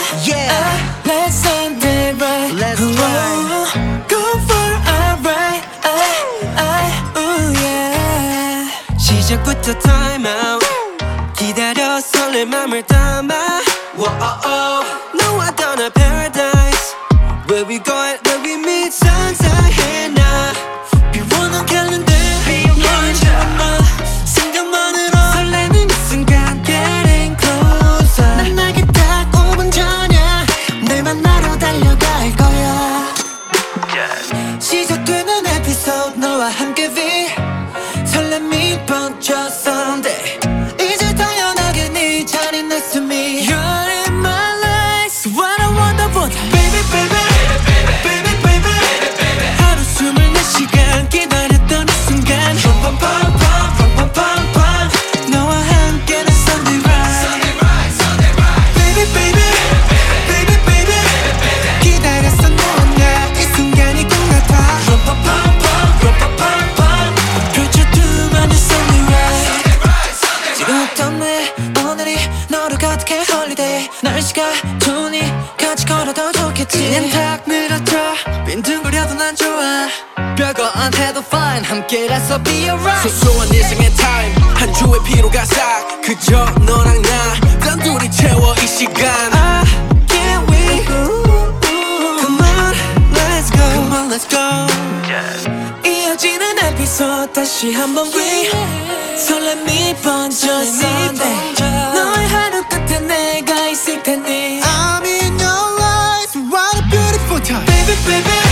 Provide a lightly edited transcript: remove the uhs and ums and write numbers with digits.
Yeah. Let's Sunday right. Let's try. Go for a ride. Ooh yeah. 시작부터 time out. 기다려 설레 맘을 담아. Whoa, 너와 떠나 paradise. Where we going? Where we meet 상상해 나. 비워놓은 캘린더. 너의 잠만 생각만으로 설레는 이 순간 getting closer. 난 나게 딱 5분 전이야. 널 만나러 달려갈 거야. 시작되는 에피소드 너와 함께 V 설렘이 번져 Sunday. 이제 당연하게 네 자리 next to me. You're in my life. So what I wonderful time. Baby baby baby baby 하루 24시간 기다렸던 이 순간 빰빰빰빰빰빰빰 너와 함께는 Sunday ride. Baby baby baby baby 기다렸어 너와 나 이 순간이 꼭 나타. 펼쳐두면 이 Sunday ride. 지금부터 내 오늘이 너를 가득해 holiday. 날씨가 좋으니 같이 걸어도 좋겠지. 그냥 탁 늘어져 빈둥거려도 난 좋아. 별거 안 해도 fine 함께라서 be alright. 소소한 일상의 time 한 주의 피로가 싹 그저 너랑 나 단둘이 채워 이 시간. I can't wait. Come on, let's go. Come on, let's go. 이어지는 에피소드 다시 한번 V 설렘이 번져 Sunday. 너의 하루 끝에 내가 있을 테니 I'm in your life. What a beautiful time. Baby, baby.